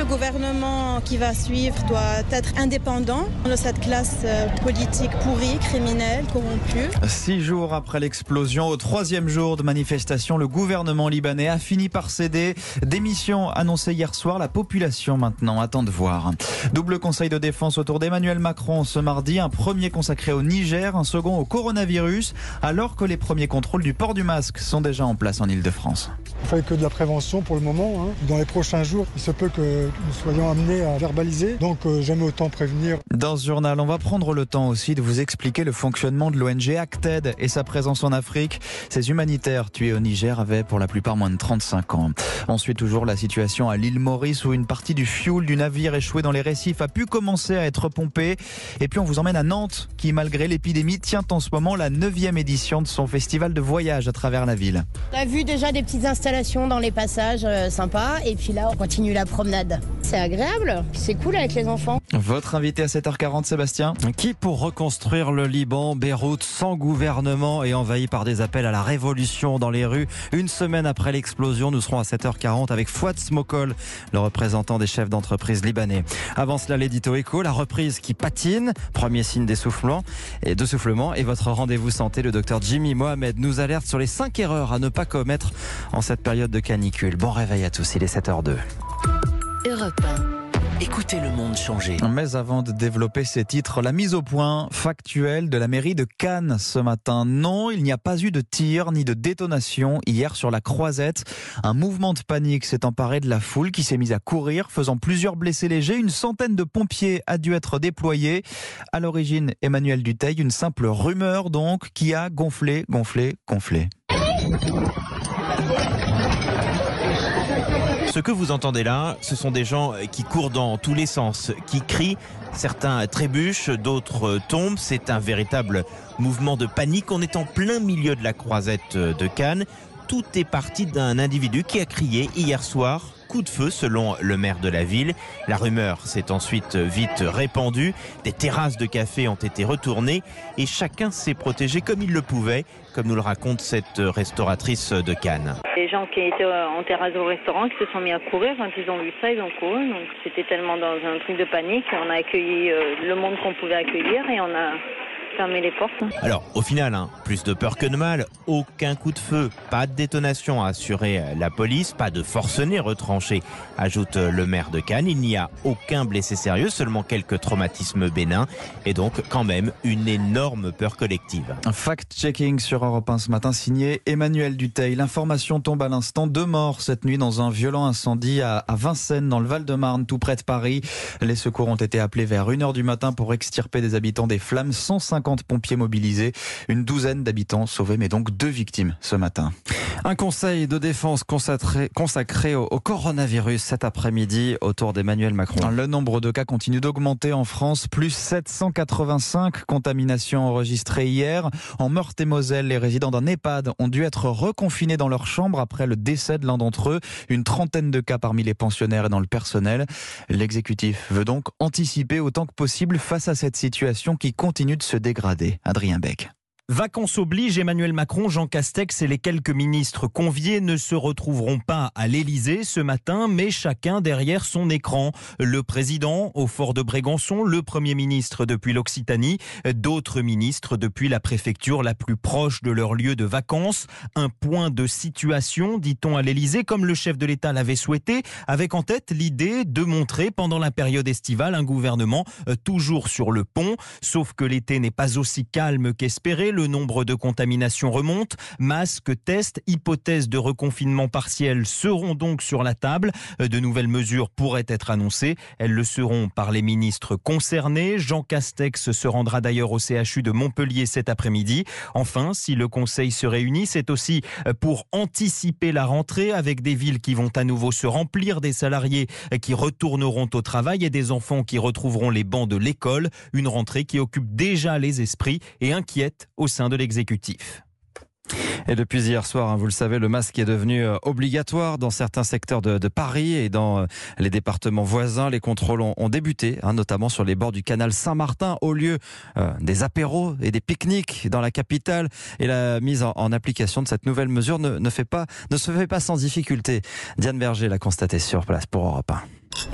Le gouvernement qui va suivre doit être indépendant de cette classe politique pourrie, criminelle, corrompue. 6 jours après l'explosion, au 3e jour de manifestation, le gouvernement libanais a fini par céder. Démission annoncée hier soir, la population maintenant attend de voir. Double conseil de défense autour d'Emmanuel Macron ce mardi, un premier consacré au Niger, un second au coronavirus, alors que les premiers contrôles du port du masque sont déjà en place en Ile-de-France. Il ne fait que de la prévention pour le moment. Dans les prochains jours, il se peut que nous soyons amenés à verbaliser, donc jamais autant prévenir. Dans ce journal, on va prendre le temps aussi de vous expliquer le fonctionnement de l'ONG Acted et sa présence en Afrique. Ces humanitaires tués au Niger avaient pour la plupart moins de 35 ans. Ensuite, toujours la situation à l'île Maurice où une partie du fioul du navire échoué dans les récifs a pu commencer à être pompée. Et puis on vous emmène à Nantes qui, malgré l'épidémie, tient en ce moment la 9e édition de son festival de voyage à travers la ville. On a vu déjà des petites installations dans les passages sympas et puis là on continue la promenade. C'est agréable, c'est cool avec les enfants. Votre invité à 7h40, Sébastien. Qui pour reconstruire le Liban, Beyrouth sans gouvernement et envahi par des appels à la révolution dans les rues. Une semaine après l'explosion, nous serons à 7h40 avec Fouad Smokol, le représentant des chefs d'entreprise libanais. Avant cela, l'édito éco, la reprise qui patine, premier signe d'essoufflement et votre rendez-vous santé, le docteur Jimmy Mohamed nous alerte sur les 5 erreurs à ne pas commettre en cette période de canicule. Bon réveil à tous, il est 7h02. Europe 1. Écoutez le monde changer. Mais avant de développer ces titres, la mise au point factuelle de la mairie de Cannes ce matin. Non, il n'y a pas eu de tir ni de détonation hier sur la Croisette. Un mouvement de panique s'est emparé de la foule qui s'est mise à courir, faisant plusieurs blessés légers. Une centaine de pompiers a dû être déployés. À l'origine, Emmanuel Dutheil, une simple rumeur donc qui a gonflé. Ce que vous entendez là, ce sont des gens qui courent dans tous les sens, qui crient. Certains trébuchent, d'autres tombent. C'est un véritable mouvement de panique. On est en plein milieu de la Croisette de Cannes. Tout est parti d'un individu qui a crié hier soir coup de feu selon le maire de la ville. La rumeur s'est ensuite vite répandue. Des terrasses de café ont été retournées et chacun s'est protégé comme il le pouvait, comme nous le raconte cette restauratrice de Cannes. Les gens qui étaient en terrasse au restaurant qui se sont mis à courir, quand ils ont vu ça, ils ont couru. Donc c'était tellement dans un truc de panique. On a accueilli le monde qu'on pouvait accueillir et on a fermé les portes. Alors au final, plus de peur que de mal. Aucun coup de feu, pas de détonation, a assuré la police, pas de forcenés retranchés, ajoute le maire de Cannes. Il n'y a aucun blessé sérieux, seulement quelques traumatismes bénins et donc quand même une énorme peur collective. Fact-checking sur Europe 1 ce matin, signé Emmanuel Dutheil. L'information tombe à l'instant. 2 morts cette nuit dans un violent incendie à Vincennes, dans le Val-de-Marne, tout près de Paris. Les secours ont été appelés vers 1h du matin pour extirper des habitants des flammes. 150 pompiers mobilisés, une douzaine d'habitants sauvés, mais donc 2 victimes ce matin. Un conseil de défense consacré au coronavirus cet après-midi autour d'Emmanuel Macron. Le nombre de cas continue d'augmenter en France, plus 785 contaminations enregistrées hier. En Meurthe-et-Moselle, les résidents d'un EHPAD ont dû être reconfinés dans leur chambre après le décès de l'un d'entre eux. Une trentaine de cas parmi les pensionnaires et dans le personnel. L'exécutif veut donc anticiper autant que possible face à cette situation qui continue de se dégrader. Adrien Beck. Vacances oblige, Emmanuel Macron, Jean Castex et les quelques ministres conviés ne se retrouveront pas à l'Elysée ce matin, mais chacun derrière son écran. Le président au fort de Brégançon, le Premier ministre depuis l'Occitanie, d'autres ministres depuis la préfecture la plus proche de leur lieu de vacances. Un point de situation, dit-on à l'Elysée, comme le chef de l'État l'avait souhaité, avec en tête l'idée de montrer pendant la période estivale un gouvernement toujours sur le pont. Sauf que l'été n'est pas aussi calme qu'espéré. Le nombre de contaminations remonte. Masques, tests, hypothèses de reconfinement partiel seront donc sur la table. De nouvelles mesures pourraient être annoncées. Elles le seront par les ministres concernés. Jean Castex se rendra d'ailleurs au CHU de Montpellier cet après-midi. Enfin, si le Conseil se réunit, c'est aussi pour anticiper la rentrée avec des villes qui vont à nouveau se remplir, des salariés qui retourneront au travail et des enfants qui retrouveront les bancs de l'école. Une rentrée qui occupe déjà les esprits et inquiète au sein de l'exécutif. Et depuis hier soir, vous le savez, le masque est devenu obligatoire dans certains secteurs de Paris et dans les départements voisins. Les contrôles ont débuté, notamment sur les bords du canal Saint-Martin, au lieu des apéros et des pique-niques dans la capitale. Et la mise en application de cette nouvelle mesure ne se fait pas sans difficulté. Diane Berger l'a constaté sur place pour Europe 1.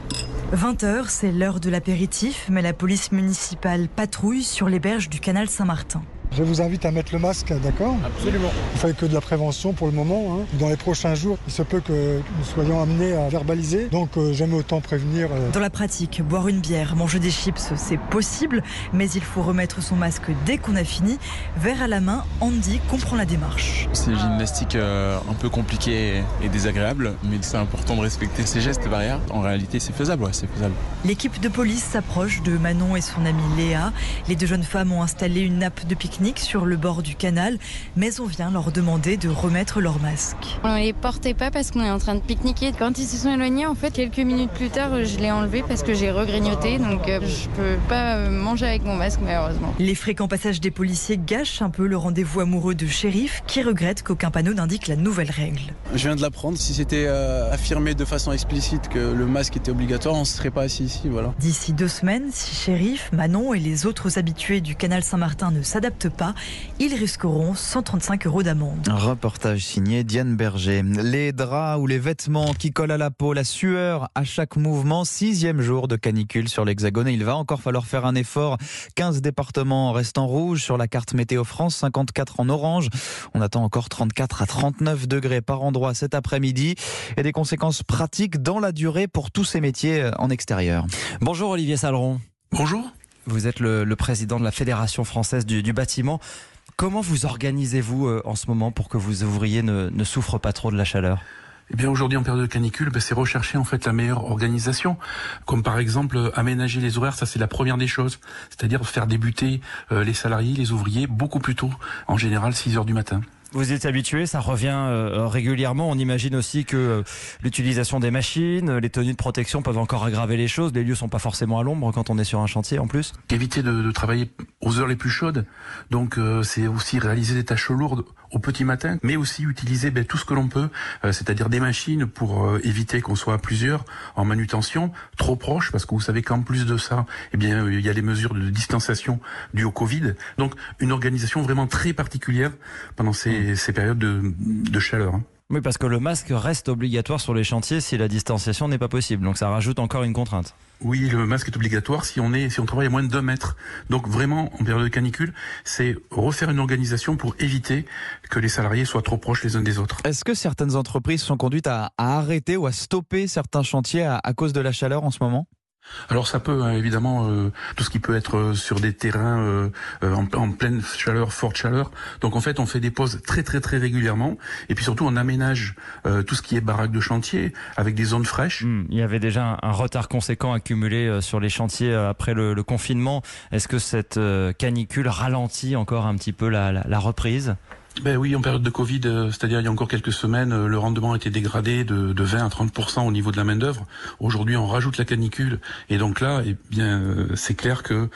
20h, c'est l'heure de l'apéritif, mais la police municipale patrouille sur les berges du canal Saint-Martin. Je vous invite à mettre le masque, d'accord ? Absolument. On ne fait que de la prévention pour le moment. Dans les prochains jours, il se peut que nous soyons amenés à verbaliser. Donc j'aime autant prévenir. Dans la pratique, boire une bière, manger des chips, c'est possible. Mais il faut remettre son masque dès qu'on a fini. Verre à la main, Andy comprend la démarche. C'est une gymnastique un peu compliquée et désagréable. Mais c'est important de respecter ces gestes barrières. En réalité, c'est faisable, c'est faisable. L'équipe de police s'approche de Manon et son amie Léa. Les deux jeunes femmes ont installé une nappe de pique-nique sur le bord du canal, mais on vient leur demander de remettre leur masque. On ne les portait pas parce qu'on est en train de pique-niquer. Quand ils se sont éloignés, en fait, quelques minutes plus tard, je l'ai enlevé parce que j'ai regrignoté, donc je peux pas manger avec mon masque malheureusement. Les fréquents passages des policiers gâchent un peu le rendez-vous amoureux de shérif qui regrette qu'aucun panneau n'indique la nouvelle règle. Je viens de l'apprendre. Si c'était affirmé de façon explicite que le masque était obligatoire, on ne serait pas assis ici. Voilà. D'ici 2 semaines, si shérif, Manon et les autres habitués du canal Saint-Martin ne s'adaptent pas, ils risqueront 135 € d'amende. Un reportage signé Diane Berger. Les draps ou les vêtements qui collent à la peau, la sueur à chaque mouvement, 6e jour de canicule sur l'Hexagone et il va encore falloir faire un effort. 15 départements restent en rouge sur la carte Météo France, 54 en orange. On attend encore 34 à 39 degrés par endroit cet après-midi et des conséquences pratiques dans la durée pour tous ces métiers en extérieur. Bonjour Olivier Saleron. Bonjour. Vous êtes le président de la Fédération française du bâtiment. Comment vous organisez-vous en ce moment pour que vos ouvriers ne souffrent pas trop de la chaleur ? Eh bien, aujourd'hui, en période de canicule, c'est rechercher en fait la meilleure organisation. Comme par exemple, aménager les horaires, ça c'est la première des choses. C'est-à-dire faire débuter les salariés, les ouvriers, beaucoup plus tôt. En général, 6h du matin. Vous êtes habitué, ça revient régulièrement. On imagine aussi que l'utilisation des machines, les tenues de protection peuvent encore aggraver les choses. Les lieux sont pas forcément à l'ombre quand on est sur un chantier en plus. Éviter de travailler aux heures les plus chaudes. Donc c'est aussi réaliser des tâches lourdes au petit matin, mais aussi utiliser tout ce que l'on peut, c'est-à-dire des machines pour éviter qu'on soit à plusieurs en manutention, trop proches, parce que vous savez qu'en plus de ça, il y a les mesures de distanciation dues au Covid. Donc une organisation vraiment très particulière pendant ces périodes de chaleur. Oui, parce que le masque reste obligatoire sur les chantiers si la distanciation n'est pas possible. Donc ça rajoute encore une contrainte. Oui, le masque est obligatoire si on travaille à moins de 2 mètres. Donc vraiment, en période de canicule, c'est refaire une organisation pour éviter que les salariés soient trop proches les uns des autres. Est-ce que certaines entreprises sont conduites à arrêter ou à stopper certains chantiers à cause de la chaleur en ce moment ? Alors ça peut évidemment tout ce qui peut être sur des terrains en pleine chaleur, forte chaleur. Donc en fait on fait des pauses très très très régulièrement et puis surtout on aménage tout ce qui est baraque de chantier avec des zones fraîches. Il y avait déjà un retard conséquent accumulé sur les chantiers après le confinement. Est-ce que cette canicule ralentit encore un petit peu la reprise ? Oui, en période de Covid, c'est-à-dire il y a encore quelques semaines, le rendement a été dégradé de 20 à 30% au niveau de la main-d'œuvre. Aujourd'hui, on rajoute la canicule et donc là, c'est clair que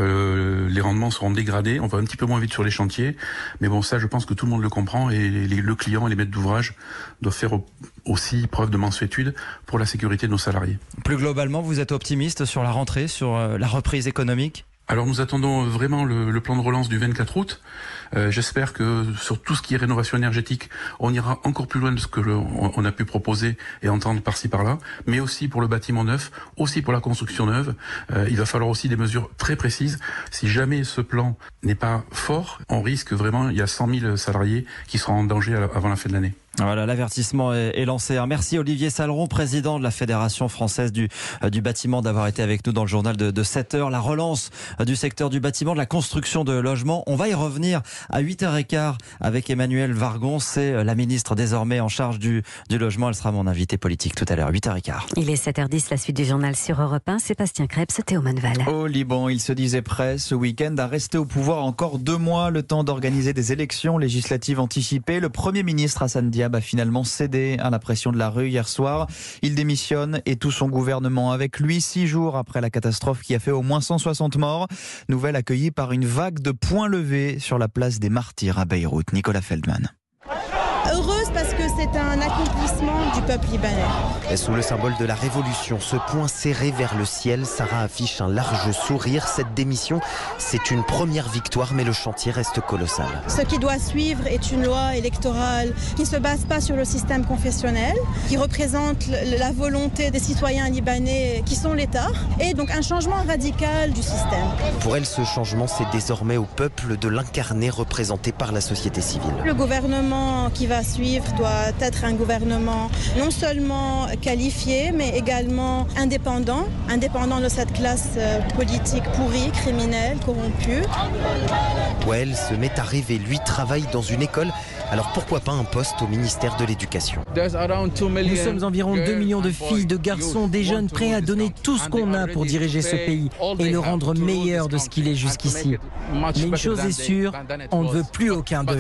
les rendements seront dégradés. On va un petit peu moins vite sur les chantiers, mais bon, ça, je pense que tout le monde le comprend et le client et les maîtres d'ouvrage doivent faire aussi preuve de mansuétude pour la sécurité de nos salariés. Plus globalement, vous êtes optimiste sur la rentrée, sur la reprise économique ? Alors nous attendons vraiment le plan de relance du 24 août. J'espère que sur tout ce qui est rénovation énergétique, on ira encore plus loin de ce que on a pu proposer et entendre par-ci par-là, mais aussi pour le bâtiment neuf, aussi pour la construction neuve. Il va falloir aussi des mesures très précises. Si jamais ce plan n'est pas fort, on risque vraiment, il y a 100 000 salariés qui seront en danger avant la fin de l'année. Voilà, l'avertissement est lancé. Merci Olivier Saleron, président de la Fédération française du bâtiment, d'avoir été avec nous dans le journal de 7h. La relance du secteur du bâtiment, de la construction de logements. On va y revenir à 8h15 avec Emmanuelle Wargon. C'est la ministre désormais en charge du logement. Elle sera mon invitée politique tout à l'heure, 8h15. Il est 7h10, la suite du journal sur Europe 1. Sébastien Krebs, Théo Manval. Au Liban, il se disait prêt ce week-end à rester au pouvoir encore 2 mois, le temps d'organiser des élections législatives anticipées. Le Premier ministre Hassan Diab a finalement cédé à la pression de la rue hier soir. Il démissionne et tout son gouvernement avec lui 6 jours après la catastrophe qui a fait au moins 160 morts. Nouvelle accueillie par une vague de poings levés sur la place des Martyrs à Beyrouth. Nicolas Feldman. Heureuse parce que c'est un accomplissement du peuple libanais. Sous le symbole de la révolution, ce poing serré vers le ciel, Sarah affiche un large sourire. Cette démission, c'est une première victoire, mais le chantier reste colossal. Ce qui doit suivre est une loi électorale qui ne se base pas sur le système confessionnel, qui représente la volonté des citoyens libanais qui sont l'État, et donc un changement radical du système. Pour elle, ce changement, c'est désormais au peuple de l'incarner, représenté par la société civile. Le gouvernement qui va suivre doit être un gouvernement non seulement qualifié, mais également indépendant de cette classe politique pourrie, criminelle, corrompue. Wael se met à rêver. Lui travaille dans une école, alors pourquoi pas un poste au ministère de l'Éducation. Nous sommes environ 2 millions de filles, de garçons, des jeunes prêts à donner tout ce qu'on a pour diriger ce pays et le rendre meilleur de ce qu'il est jusqu'ici. Mais une chose est sûre, on ne veut plus aucun d'eux.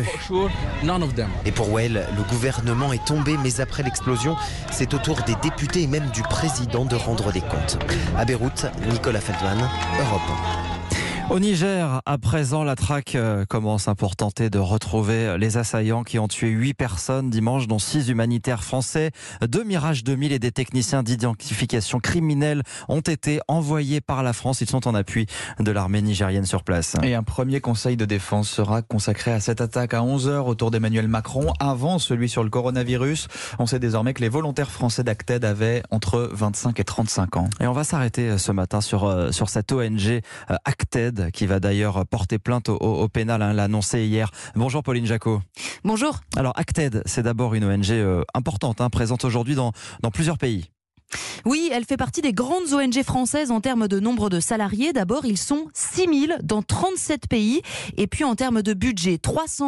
Et pour Wael, le gouvernement est tombé, mais après l'explosion, c'est au tour des députés et même du président de rendre des comptes. À Beyrouth, Nicolas Feldman, Europe 1. Au Niger, à présent, la traque commence pour tenter de retrouver les assaillants qui ont tué 8 personnes dimanche, dont 6 humanitaires français. 2 Mirage 2000 et des techniciens d'identification criminelle ont été envoyés par la France. Ils sont en appui de l'armée nigérienne sur place. Et un premier conseil de défense sera consacré à cette attaque à 11h autour d'Emmanuel Macron, avant celui sur le coronavirus. On sait désormais que les volontaires français d'Acted avaient entre 25 et 35 ans. Et on va s'arrêter ce matin sur cette ONG Acted, qui va d'ailleurs porter plainte au pénal, l'a annoncé hier. Bonjour Pauline Jacot. Bonjour. Alors Acted, c'est d'abord une ONG importante, présente aujourd'hui dans plusieurs pays. Oui, elle fait partie des grandes ONG françaises en termes de nombre de salariés. D'abord, ils sont 6 000 dans 37 pays. Et puis en termes de budget,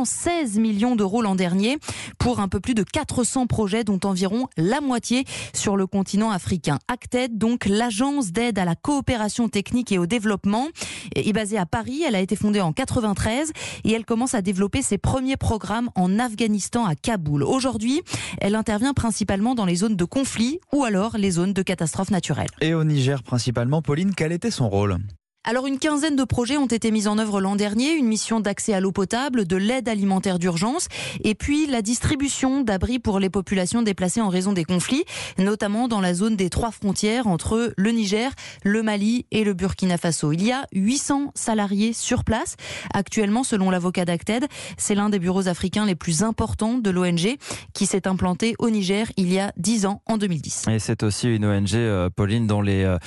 316 millions d'euros l'an dernier pour un peu plus de 400 projets, dont environ la moitié sur le continent africain. Acted, donc l'agence d'aide à la coopération technique et au développement, est basée à Paris. Elle a été fondée en 93 et elle commence à développer ses premiers programmes en Afghanistan, à Kaboul. Aujourd'hui, elle intervient principalement dans les zones de conflit ou alors les zones de catastrophes naturelles. Et au Niger principalement, Pauline, quel était son rôle ? Alors une quinzaine de projets ont été mis en œuvre l'an dernier, une mission d'accès à l'eau potable, de l'aide alimentaire d'urgence et puis la distribution d'abris pour les populations déplacées en raison des conflits, notamment dans la zone des 3 frontières entre le Niger, le Mali et le Burkina Faso. Il y a 800 salariés sur place. Actuellement, selon l'avocat d'Acted, c'est l'un des bureaux africains les plus importants de l'ONG qui s'est implanté au Niger il y a 10 ans, en 2010. Et c'est aussi une ONG, Pauline, dont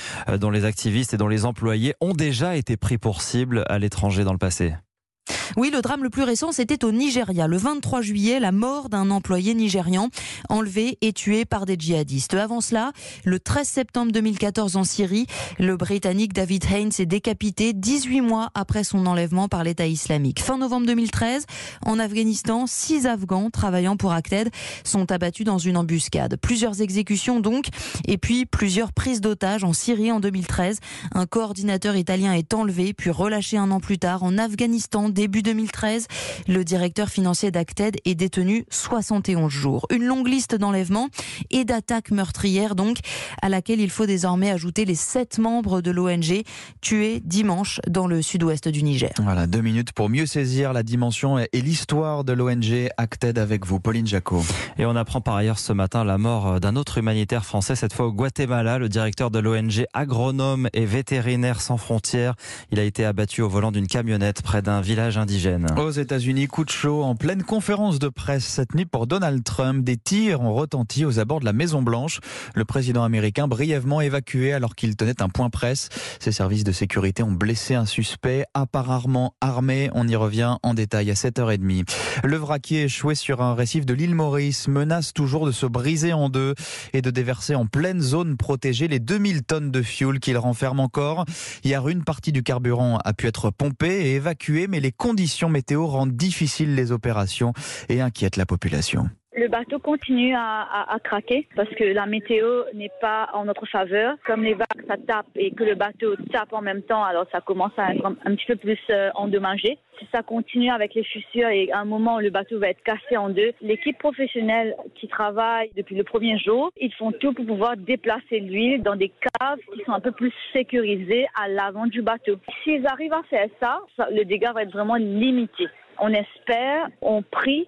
les activistes et dont les employés ont déjà été pris pour cible à l'étranger dans le passé. Oui, le drame le plus récent, c'était au Nigeria. Le 23 juillet, la mort d'un employé nigérian enlevé et tué par des djihadistes. Avant cela, le 13 septembre 2014 en Syrie, le Britannique David Haines est décapité 18 mois après son enlèvement par l'État islamique. Fin novembre 2013, en Afghanistan, 6 Afghans travaillant pour Acted sont abattus dans une embuscade. Plusieurs exécutions donc, et puis plusieurs prises d'otages en Syrie en 2013. Un coordinateur italien est enlevé puis relâché un an plus tard en Afghanistan, début 2013. Le directeur financier d'Acted est détenu 71 jours. Une longue liste d'enlèvements et d'attaques meurtrières donc, à laquelle il faut désormais ajouter les 7 membres de l'ONG tués dimanche dans le sud-ouest du Niger. Voilà, 2 minutes pour mieux saisir la dimension et l'histoire de l'ONG Acted avec vous, Pauline Jacot. Et on apprend par ailleurs ce matin la mort d'un autre humanitaire français, cette fois au Guatemala, le directeur de l'ONG Agronomes et Vétérinaires sans frontières. Il a été abattu au volant d'une camionnette près d'un village indigène. Aux États-Unis, coup de chaud en pleine conférence de presse cette nuit pour Donald Trump. Des tirs ont retenti aux abords de la Maison-Blanche. Le président américain brièvement évacué alors qu'il tenait un point presse. Ses services de sécurité ont blessé un suspect apparemment armé. On y revient en détail à 7h30. Le vraquier échoué sur un récif de l'île Maurice menace toujours de se briser en deux et de déverser en pleine zone protégée les 2000 tonnes de fioul qu'il renferme encore. Hier, une partie du carburant a pu être pompée et évacuée, mais les conditions météo rendent difficiles les opérations et inquiètent la population. Le bateau continue à craquer parce que la météo n'est pas en notre faveur. Comme les vagues, ça tape et que le bateau tape en même temps, alors ça commence à être un petit peu plus endommagé. Si ça continue avec les fissures et à un moment le bateau va être cassé en deux, l'équipe professionnelle qui travaille depuis le premier jour, ils font tout pour pouvoir déplacer l'huile dans des caves qui sont un peu plus sécurisées à l'avant du bateau. S'ils arrivent à faire ça, le dégât va être vraiment limité. On espère, on prie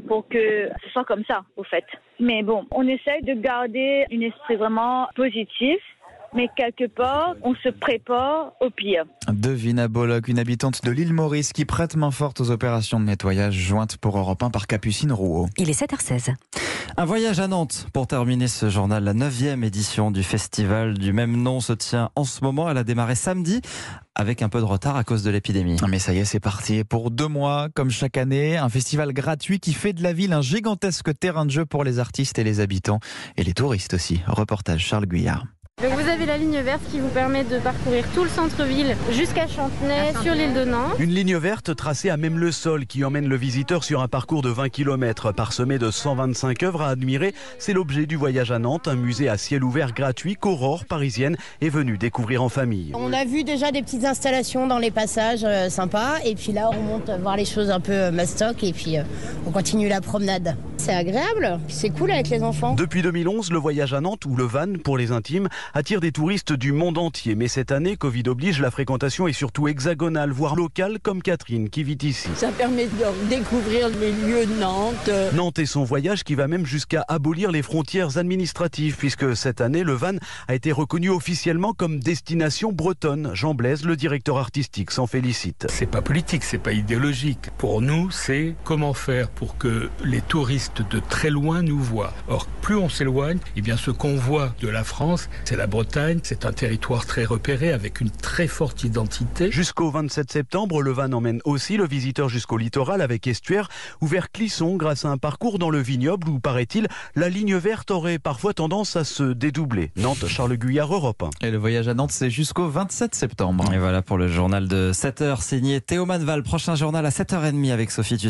pour que ce soit comme ça, au fait. Mais bon, on essaye de garder un esprit vraiment positif. Mais quelque part, on se prépare au pire. Devina Bollock, une habitante de l'île Maurice qui prête main forte aux opérations de nettoyage jointes pour Europe 1 par Capucine Rouault. Il est 7h16. Un voyage à Nantes pour terminer ce journal. La 9e édition du festival du même nom se tient en ce moment. Elle a démarré samedi avec un peu de retard à cause de l'épidémie. Mais ça y est, c'est parti. Pour 2 mois, comme chaque année, un festival gratuit qui fait de la ville un gigantesque terrain de jeu pour les artistes et les habitants. Et les touristes aussi. Reportage Charles Guyard. Donc vous avez la ligne verte qui vous permet de parcourir tout le centre-ville jusqu'à Chantenay sur l'île de Nantes. Une ligne verte tracée à même le sol qui emmène le visiteur sur un parcours de 20 km parsemé de 125 œuvres à admirer. C'est l'objet du voyage à Nantes, un musée à ciel ouvert gratuit qu'Aurore, parisienne, est venue découvrir en famille. On a vu déjà des petites installations dans les passages sympas et puis là on monte voir les choses un peu mastoc et puis on continue la promenade. C'est agréable, c'est cool avec les enfants. Depuis 2011, le voyage à Nantes, ou le van pour les intimes, attire des touristes du monde entier. Mais cette année, Covid oblige, la fréquentation est surtout hexagonale, voire locale, comme Catherine qui vit ici. Ça permet de découvrir les lieux de Nantes. Nantes et son voyage qui va même jusqu'à abolir les frontières administratives, puisque cette année, le van a été reconnu officiellement comme destination bretonne. Jean Blaise, le directeur artistique, s'en félicite. C'est pas politique, c'est pas idéologique. Pour nous, c'est comment faire pour que les touristes de très loin nous voient. Or, plus on s'éloigne, eh bien ce qu'on voit de la France, c'est la Bretagne, c'est un territoire très repéré avec une très forte identité. Jusqu'au 27 septembre, le van emmène aussi le visiteur jusqu'au littoral avec estuaire ou vers Clisson grâce à un parcours dans le vignoble où, paraît-il, la ligne verte aurait parfois tendance à se dédoubler. Nantes, Charles Guyard, Europe 1. Et le voyage à Nantes, c'est jusqu'au 27 septembre. Et voilà pour le journal de 7h signé Théo Manval. Prochain journal à 7h30 avec Sophie Tussaud.